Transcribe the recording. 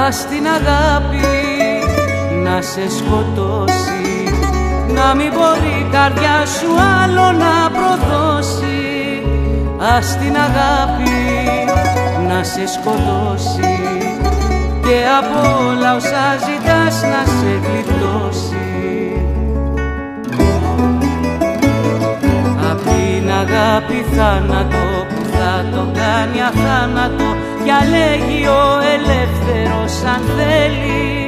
Ας την αγάπη να σε σκοτώσει, να μην μπορεί η καρδιά σου άλλο να προδώσει. Ας την αγάπη να σε σκοτώσει και από όλα όσα ζητάς να σε γλιτώσει. Απ' την αγάπη θάνατο που θα το κάνει αθάνατο, κι αλέγει ο ελεύθερος αν θέλει.